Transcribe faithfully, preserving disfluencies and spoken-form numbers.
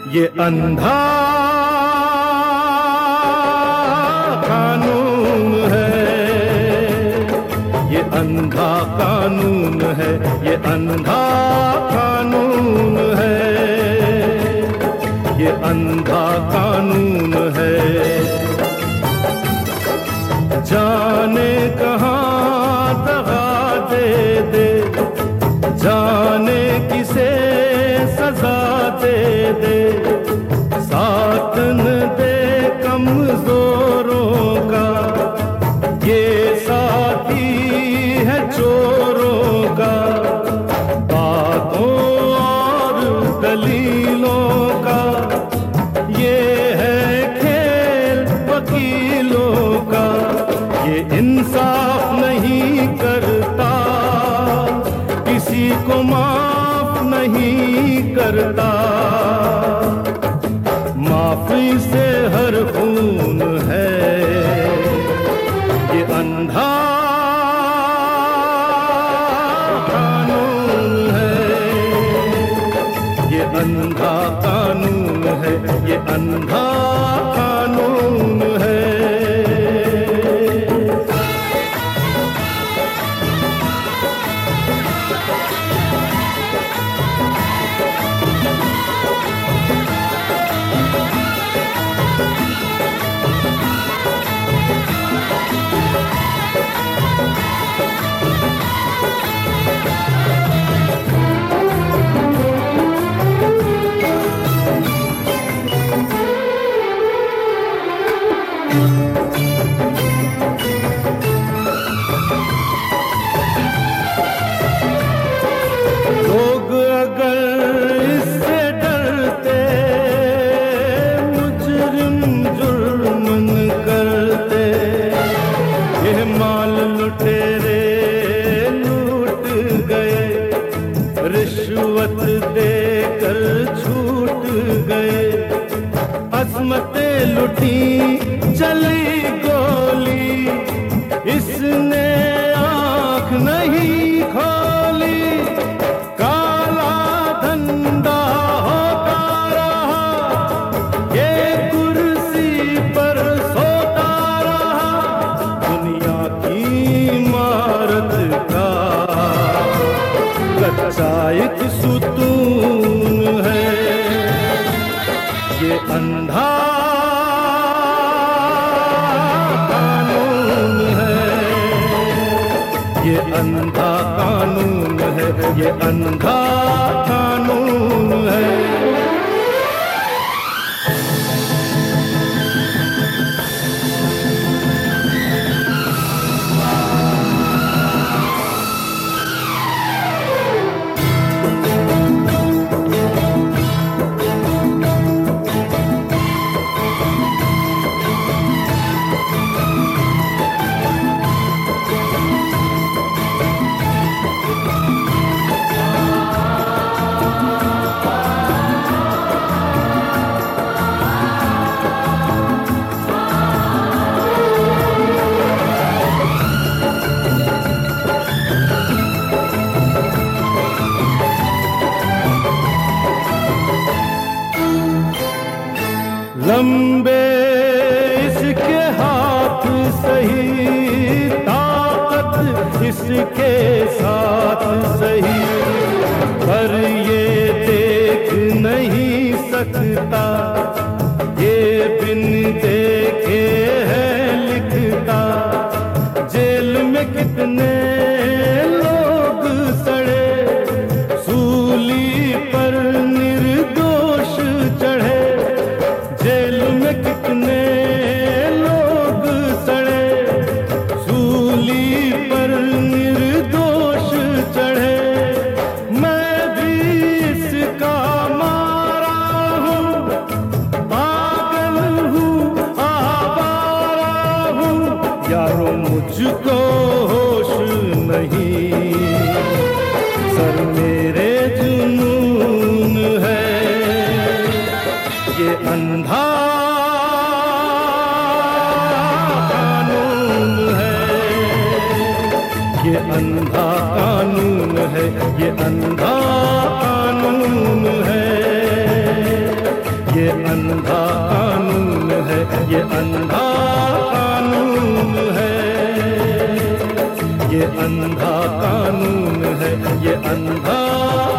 ये अंधा कानून है, ये अंधा कानून है, ये अंधा कानून है, ये अंधा कानून है। जाने कहाँ दगा दे दे, जाने किसे सजा दे दे, साथ न दे कमजोरों का, ये साथी है चोरों का। बातों और दलीलों का ये है खेल वकीलों का, ये इंसाफ नहीं करता, किसी को माफ नहीं करता। माफी से हर खून है, ये अंधा कानून है, ये अंधा कानून है, ये अंधा कानून है। रिश्वत देकर छूट गए, अज़मतें लुटी चली गोली, इसने आँख नहीं खोली। काला धंधा होता रहा, ये कुर्सी पर सोता रहा, दुनिया की इमारत का कच्चा एक सुतून है। ये अंधा कानून है, ये अंधा कानून है, ये अंधा कानून है। लंबे इसके हाथ सही, ताकत इसके साथ सही, पर ये देख नहीं सकता, ये बिन देखे है लिखता। जेल में कितने लोग सड़े, सूली पर निर्दोष चढ़े, जेल में कितने लोग सड़े, सूली पर निर्दोष चढ़े। मैं भी इसका मारा हूँ, पागल हूँ, आवारा हूँ, यारों मुझको होश नहीं, सर मेरे जुनून है। ये अंधा कानून है, ये अंधा कानून है, ये अंधा कानून है, ये अंधा कानून है, ये अंधा कानून है, ये अंधा कानून है, ये अंधा